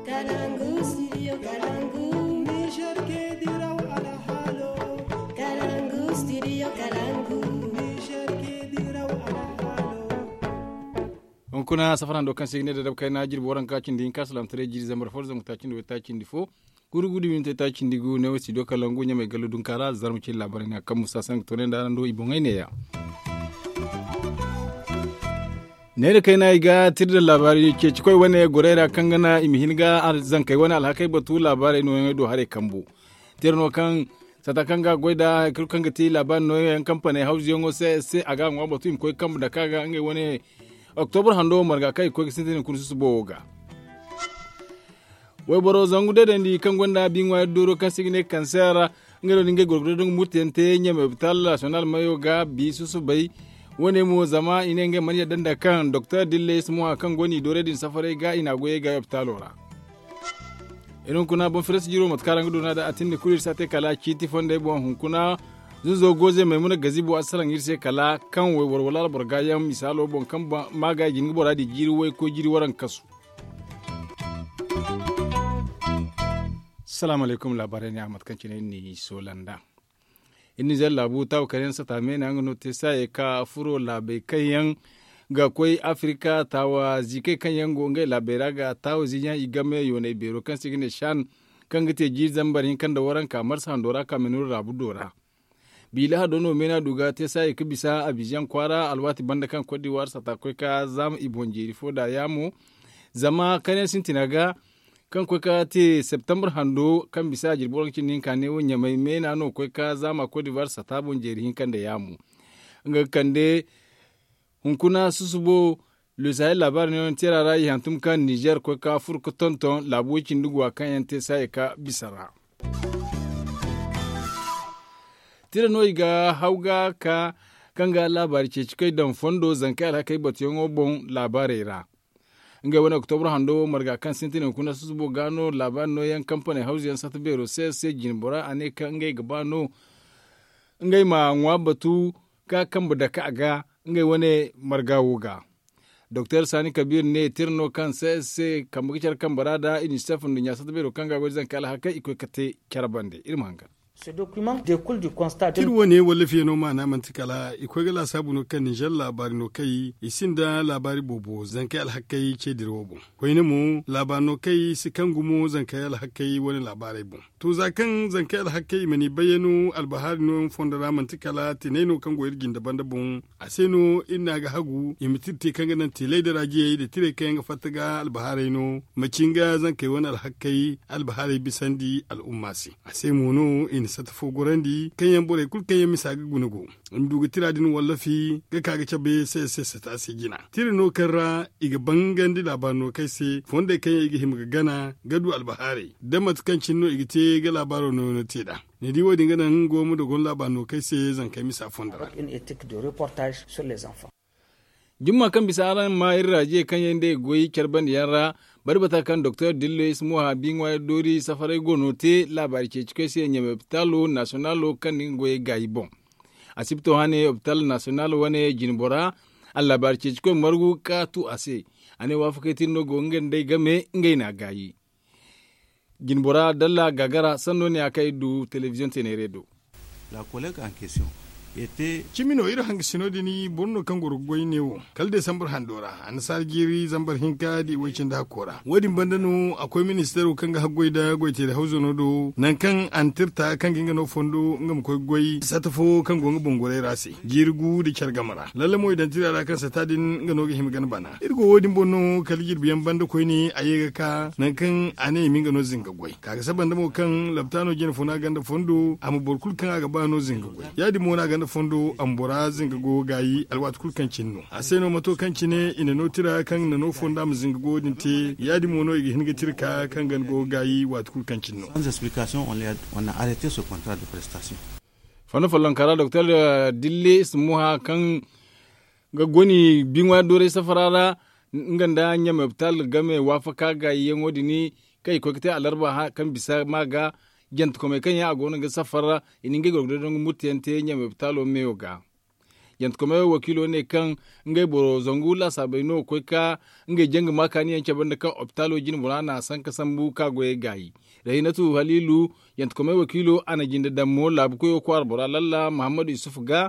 Kalangu, studio Kalangu. Niger ke diraw ala halo. Kalangu, studio Kalangu. Niger ke diraw ala halo. On kuna safaran do kan signe da dabkai na jirbo ran kacin din kasalam tare jiri zambar forza mutacin da tacin difo. Gurgudu min tacin digu ne wasi do Kalangu nya mai galudun kara zarmuci labarin ya kan musa san to ne da ran do ibon ne ya. Ne da kai na ga tirda labari ke ci koi wani gorera kan gana imihin ga zan kai wani alhakai batu labari no do hare kambu tirno kan satakan ga goida kirkan ga ti labarin no yan kamfani house yongo sai aga ngwa batu im koi kambu da kaga ngai wani October hando marga kai koi sintin kun su boga wai boro zangu da ndi kan gonda binwa doro kan signe kansera ngelo ninge gorgodo mutente nyame vital national mayo ga bi su bai wone mo zama inenge mani danda kan Dr. Dille Smuha kan goni dore din safare ga ina goye ga yaptalora inon kuna bon fres jiro matkara ngudo na da atin kulir sate kala kiti fonde bon hunkuna zuzo goze maimuna gazibo asalan irse kala kan we warwala burga yam misalo bon kan maga jingi bora di jiri we ko jiri waran kasu assalamu alaikum labarai ne Ahmad kan cine ni Solanda inni zan labu ta karen sa ta mena ngano te sai ka furo labe kayan ga koi Afrika tawa zike kayan gonga labera ga tawo zinya igame yone bero kan sigine shan kan gite ji zambarin kan da waran kamar sandora kaminur rabu dora bila dono mena duga te sai ka bisa abijan kwara alwati banda kan kodi war sa ta koi ka zam ibonjiri foda yamu zama kane sintinaga kan kwai ka te September hando kan bisa jirboran kin ka ne wonya mai mena no kwai ka zama Cote d'Ivoire sa tabon jerihin kan da yamu nga kande hunkuna susubo le Sahel labar ne tira rai hantum kan Niger kwai ka furko tonton labokin dugwa kan yante sai ka bisara tira no iga hauga ka kanga labari ce cikai dan fondo zankai alhakai batiyon obon labarera nga wani October hando marga kan sintinin kuna susubo gano labar no yan kamfani hausa yan sata bero sai jinbora ane ka ngai gabano ngai ma ngwa batu ka kan da ka aga ngai wani marga woga Dr. Sani Kabir ne tirno kan sai kambukicar kan barada ini stefan dunya sata bero kan ga wajen kala haka iko kate kyarbande irmanga Ce document découle du constat de kirwo ne wallafi no ma na mantikala iko gala sabu no kan Niger labari no kai isinda labari bobo zankai alhakai ce dirwobo ko ne mu labano kai sikangumo zankai alhakai wani labari bon to zakan zankai alhakai mani bayanu albahari no fondara mantikala tineno kan goyir ginda bandabon aseno inna ga hagu imititte kan ganan tilai da rajiye da tire kan ga fataga albahari no macinga zankai wani alhakai albahari bisandi al'ummasi asemu no in satafo gorandi kanyan bore kul kanyan misaga gunugo nduga tiradin wallafi ga kaga cabe sai sata sai gina tirino karra iga bangandi labano kai sai fonde kanya iga himga gana gadu albahari da matkancin no iga te ga labaro no teda ne di wodi ngana ngomu da gon labano kai sai zan kai misa fondara une éthique de reportage sur les enfants. jumma kan bisa ran ma irraje kanyan de goyi kerban yara barbata kan Dr. Dille Smuha bingwa dori safarai gono te labari ke cike sai nyame hopitalo nationalo kan ngoye gaibon asibto hane hopital national wane jinbora Allah bar ke cike margu ka tu ase ane wafakatin no gongen dai game ngai na gayi jinbora dalla gagara sanno ne akai du television teneredo la collègue en question cimino iro hangi sinodini bonno kangoro goynewo kalde sambar handora an sargiri zambar hinka di wacin da kora wadin bandano akwai ministero kanga hagoida goite da hauzo nodo nan kan antirta kan ginga no fondo ngam koy goy satafo kan gonga bongore rase jirgu di chargamara lalle mo idan tirara kan satadin ngano ga himgan bana irgo wadin bonno kaligir biyan banda koy ni ayega ka nan kan ane minga no zinga goy kaga sabanda mo kan laptano jin funa ganda fondo am borkul kan aga bano zinga goy yadi mo na ganda fondo ambora zinga go gayi alwat kul kancin no aseno mato kancine ina no tira kan na no fonda mu zinga go dinte yadi mono igi hinga tirka kan gan go gayi wat kul kancin no sans explication on a arrêté ce contrat de prestation fana fallan kara Dr. Dille Smuha kan ga goni bingwa dore safarara nganda nyame hospital game wafaka ga yengodi ni kai ko kite alarba kan bisa maga gent ko me kan ya agona ga safara ininge gogdo don mutente nyame hospitalo meoga yant kome wakilo ne kan ngai boro zangula sabaino ko ka ngai jeng makani yan banda kan optalo jin burana san ka sambu ka goye gayi rahinatu halilu yant kome wakilo ana jinda dammo labu ko kwar bora lalla muhammadu yusuf ga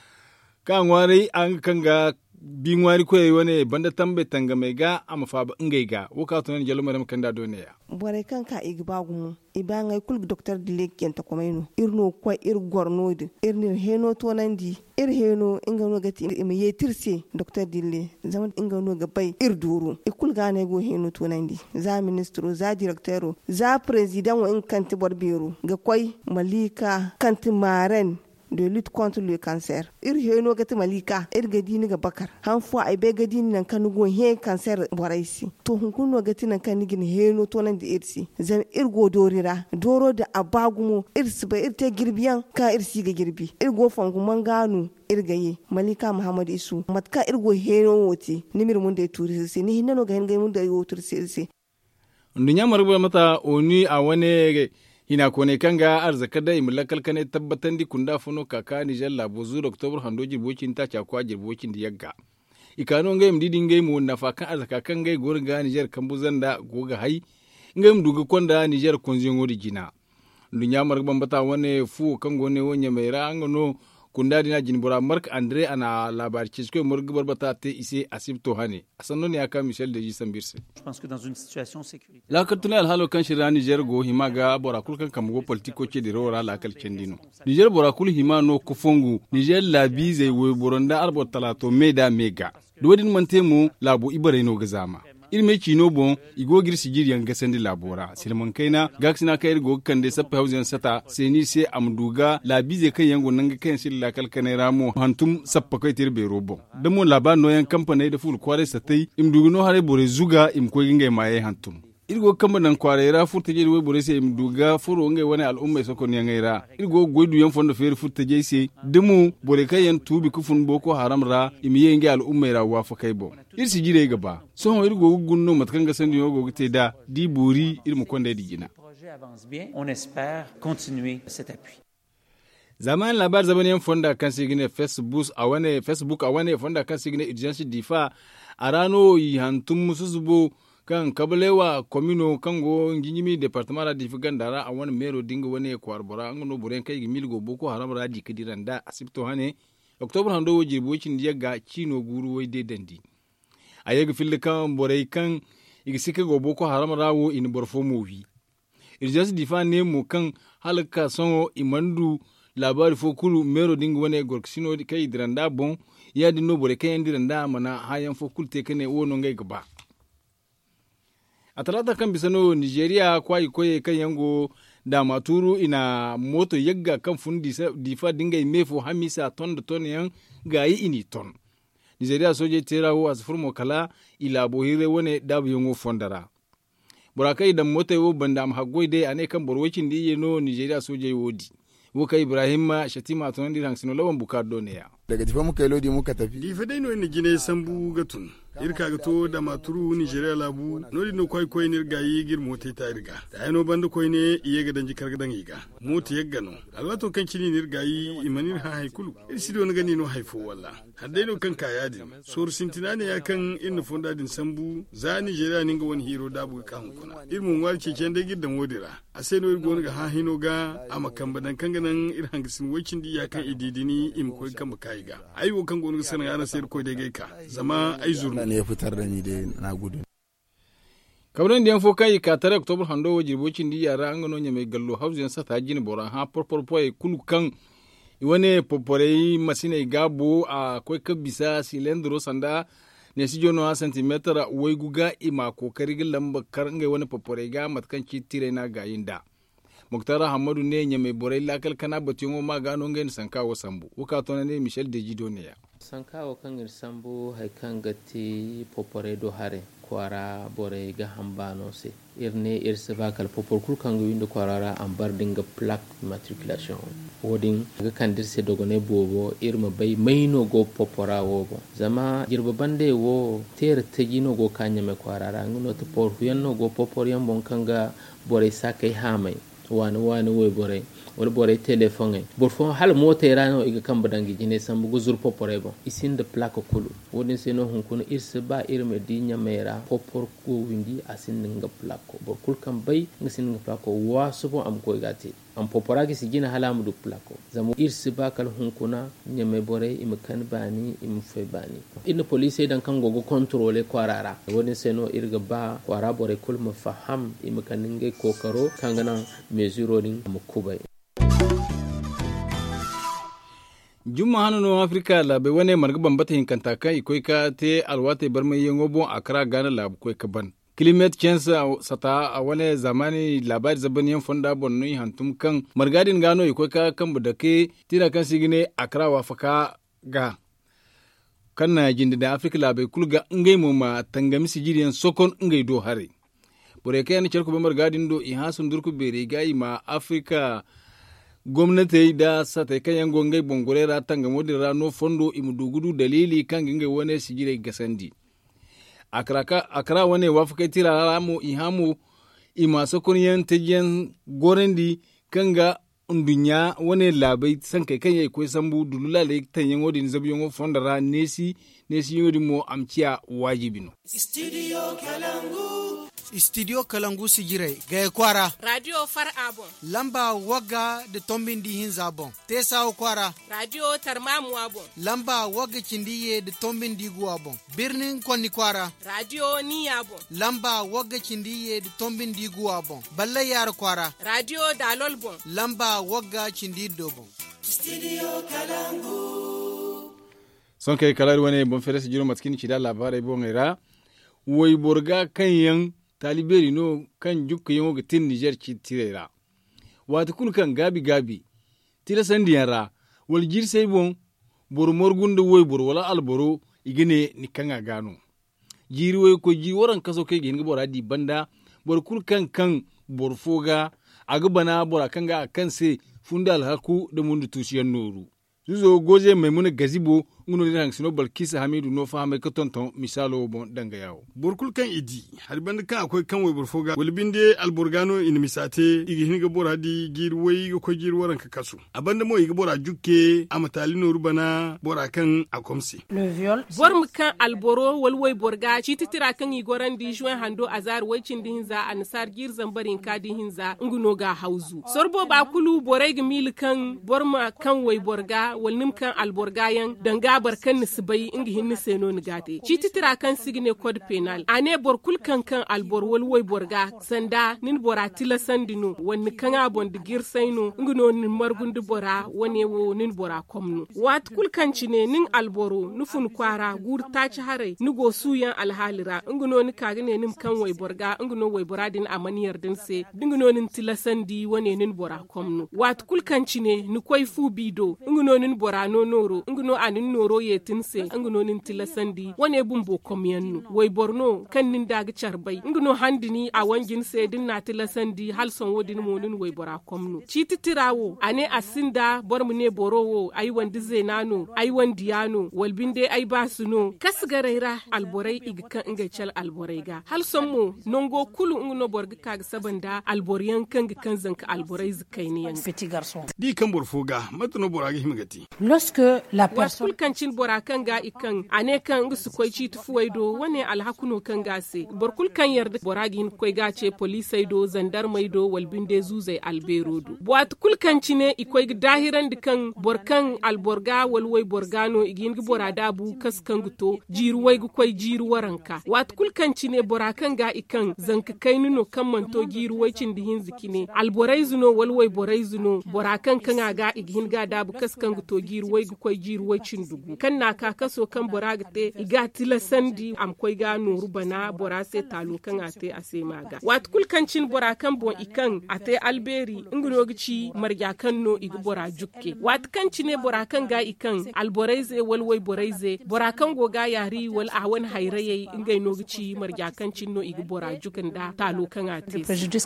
kan wari an kanga bin wari ko wani banda tambe tanga mai ga amma fa ngai ga wuka to ne jalo maram kanda done ya bore kan ka igbagumu ibanga kul docteur dilek yanta komayno irno ko ir gornode irni heno to nandi ir heno inga no gati im yetirse docteur dille zaman inga no ga bay ir duru ikul gane go heno to nandi za ministro za directeur za president wa in kanti borbiro ga koy malika kanti maren de lutte contre le cancer ir heno gati malika ir gadini ga bakar han fo ay be gadini nan kan go he cancer boraisi to hun kuno gati nan kan gin heno to nan da irsi zan ir go dorira doro da abagumo irsi ba irte girbiyan ka irsi ga girbi ir go fangu manganu irgaye malika muhammad isu matka ir go heno woti nimir mun da turisi ni hinno ga hin mun da yo turisi ndunya marba mata oni a wane hina kone kanga arzaka da imlakal kane tabbatan di kunda funo kaka Niger labo zu October hando jirbokin ta chakwa jirbokin di yagga ikano ngai mdidi ngai mu nafakan arzaka kan ngai gorga Niger kambuzan da goga hai ngai mduga konda Niger konzengo di jina dunya marban bata wane fu kan gone wonya mai rangano kunda dina jinbora Mark Andre ana labar cisko murgu barbata te ise asibto hane asanno ne aka Michel de Gisambirse je pense que dans une situation sécuritaire la katuna al halo kan shira Niger go himaga bora kulkan kamgo politiko ce de rora la kal cendino Niger bora kul himano ko fongu Niger labi zai wo boronda arbo talato meda mega dodin mantemu labo ibare no gazama ilme chino bon igo girsi jiriyan gasandi labora silman kaina gaksina kayir go kande sappa hausen sata seni se amduga labize kan yango nanga kan silla kalkane ramo hantum sappa kai tirbe robo damo laba no yan company da ful kware satai imdugo no hare bore zuga im ko gingai maye hantum irgo kamba nan kwarera furta je we bore se imduga furo ngai wani al'umma soko ne ngaira irgo goidu yan fondo fer furta je se demo bore kai yan tubi kufun boko haram ra imiye ngai al'umma ra wafa kai bo irsi jire gaba so irgo gunno matkan ga sandi yogo gite da di buri irmu konde di gina projet avance bien on espère continuer cet appui zaman labar zaman yan fonda kan sigine Facebook a wane fonda kan sigine urgence difa arano yi hantum musuzubo kan kabalewa komino kango nginyimi departement di figandara a wani mero dinga wani kwarbora ngono buren kai gimilgo boko haram radi kidiranda asibto hane October hando jirbokin diyaga chino guru wai de dandi ayega fille kan borey kan igisike go boko haram rawo in borfo movi urgence difa ne mu kan halaka songo imandu labari fo kulu mero dinga wani gorksino kai diranda bon ya dinno bore kai diranda mana hayan fo kulte kane wono ngai gaba a talata kan bisano Nigeria kwai koye kan yango da maturu ina moto yagga kan fundi difa dinga mefo hamisa ton da ton yan gayi ini ton Nigeria soje terawo asfurmo kala ila bohire wone dabu yango fondara burakai da moto wo banda am hagoide ane kan borwacin di yeno Nigeria soje wodi woka Ibrahima Shatima ton di rangsino lawan bukado ne ya daga tafi muka yi lodi muka tafi difa dai no ni gine sambu gatun irka gato da maturu Nigeria labu nodi no koy nir gayi gir mota ta irga da no banda koy ne iye ga danji kargadan iga mota yagga no alwato kan kini nir gayi imanir ha haikulu irsi do gani no haifo walla hadde no kan kaya din sor sintina ne ya kan inna fonda din sambu za Nigeria ninga wani hero da bu kan kuna irmun warke ken da gidan wodira a sai no irgo ga ha hino ga amakan badan kan ganan irhan gisin wakin di ya kan ididini im koy kan ga aiwo kan gonu sanan ana sayar ko dai ka zama ai zurna ne ya fitar da ni dai na gudu kabran diyan fo kai ka tare October hando wajibocin di yara an gano nyame gallo hausen sa ta jini boran ha porporpoy kulu kan iwane poporei masine gabo a koi kabisa silendro sanda ne si jono a centimeter wai guga ima kokari lamba karnga wani poporei ga matkan ci tire na gayinda Muktara Hamadu ne nyame borei lakal kana batungo magano ngen sankawo sambu uka ne Michel Dejido ne ya sankawo kangir sambu hay kangati popore do hare kwara borei ga hambano se irne irse bakal popor kul kango windo kwarara ambar dinga plaque matriculation wodin ga kandir se dogone bobo irma bay mayno go popora wobo zama jirba bande wo ter tegino go kanyame kwarara ngono to por huyanno go popor yam bon kanga borei sakai hamai wani way bore wala bore telephone bor fo hal mota rano iga kamba dangi jine sambu guzur popore bon isin de plaque kulu woni seno hun kun irse ba irme di nyamera popor ko windi asin nga plaque bor kul kam bay ngasin nga plaque wa subo am ko gati am popora ki sigina halamu du plaque zamu irse ba kal hun kuna nyame bore im kan bani im fe bani in police dan kan gogo controle kwarara woni seno irga ba kwara bore kul mafaham im kan nge kokaro kangana mesure din mu kubai juma hanu no afrika la be wane marga bambata hinkanta kai koi ka te alwate barmai yengo bon akra gana la koi ka ban climate change sata a wane zamani labari zaban yan fonda bonno hantum kan margadin gano koi ka kan budake tira kan sigine akra wa faka ga kan na jindi da afrika la be kulga ngai mo ma tangami sigiriyan sokon ngai do hare bore kai ni cerko be margadin do i hasun durku bere gai ma afrika gwamnati da sata kan yan gongai bongorera tanga modira no fondo imudugudu dalili kan ginga wane sigire gasandi akra wane wafaka tira ramu ihamu imaso kunyan tejen gorendi kanga undunya wane labai sankai kan yayi koi sambu dulula le tanyen wodin zabiyon fondara nesi yodi mo amciya wajibino Studio Kalangu sigirai ga kwara Radio Far Abon lamba waga de tombin di hinza bon tesa kwara Radio Tarmamu Abon lamba waga kindiye de tombin di guwa bon birnin konni kwara Radio Ni Abon lamba waga kindiye de tombin di guwa bon balle yar kwara Radio Dalol bon lamba waga kindi do bon Studio Kalangu son kai kalar wane bon fere sigiro matkin ci da labarai bon era woy borga kan yan taliberi no kan jukka yango ga tin Niger ci tirera wata kul kan gabi tira sandiyara wal jir sai bon bor morgunda woy bor wala alboro igene ni kanga gano jiri woy ko ji waran kaso kai gin bora di banda bor kul kan bor foga aga bana bora kanga kan se fundal haku da mundu tusiyan noru zuzo goje maimuna gazibo nguno dina sino balkisa hamidu no fahame ka tonton misalo bon danga yawo burkul kan idi har banda kan akwai kan wai burfoga walbinde alburgano in misate igi hinga bora di girwai ko girwaran ka kasu abanda mo igi bora jukke amatali no rubana bora kan akomsi le viol borm kan alboro walwai borga cititira kan igoran di juin hando azar wacin di hinza ansar gir zambarin ka di hinza nguno ga hauzu sorbo ba kulu borai ga mil kan borma kan wai borga walnim kan alborgayan danga barkan nisbai ingi hinni seno ni gate cititira kan signe code penal ane bor kul kan albor walwai borga sanda nin bora tila sandino wonni kan abon digir saino ngino nin margundu bora woni wo nin bora komno wat kul kan cine nin alboro nufun kwara gur ta ci hare ni go suyan alhalira ngino ni kagane nin kan wai borga ngino wai bora din amaniyar din se ngino nin tila sandi woni nin bora komno wat kul kan cine ni koy fu bido ngino nin bora no noro ngino anin noro yetin se ngino nin tila sandi woni bumbo komyannu wai borno kan nin daga charbai ngino handini a wangin se din na tila sandi hal son wodin monin wai bora komno citi tirawo ane asinda bormu ne borowo ai wandi zenano ai wandiyano walbinde ai basuno kasgaraira alborai igkan inga chal alborai ga hal son mo nongo kulu ngino borga kaga sabanda alboriyan kan kan zanka alborai zakainiyan petit garçon di kan borfoga matno borage himgati lorsque la personne kancin bora kan ga ikan ane kan ngu su koi citu fuwaido wane alhakuno kan gase borkul kan yarda boragin koi gace polisai do zandar maido walbinde zuzai alberodo buat kul kancine ikoi dahiran dikan borkan alborga walwai borgano igin gi bora dabu kaskan guto jiru wai gu koi jiru waranka wat kul kancine bora kan ga ikan zanka kai nuno kan manto jiru wai cin dihin zikine alborai zuno walwai borai zuno bora kan ga igin ga dabu kaskan guto jiru wai gu koi jiru wai cin dugu kan na ka kaso kan boragate iga tila sandi am koi ga noru bana borase talo kan ate ase maga wat kul kancin bora kan bon ikan ate alberi ingino gici marja kan no igi bora jukke wat kancine bora kan ga ikan alboraize walwai boraize bora kan goga yari wal awan hairaye ingai no gici marja kancin no igi bora jukan da talo kan ate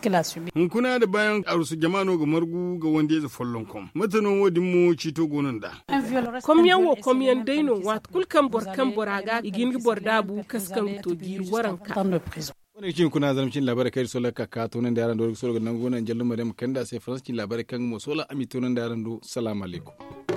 hun kuna da bayan arusu jama'ano ga margu ga wanda ya follon kom matanon wodin mu cito gonan da komyan wo komyan daino wat kul kan bor kan boraga igin gi bor dabu kaskan to gir waranka wani cin kuna zaramcin labarai kai sola ka tunan da yaran do so ga nan gonan jallu madam kanda sai faransi labarai kan mo sola ami tunan da yaran do salamu alaikum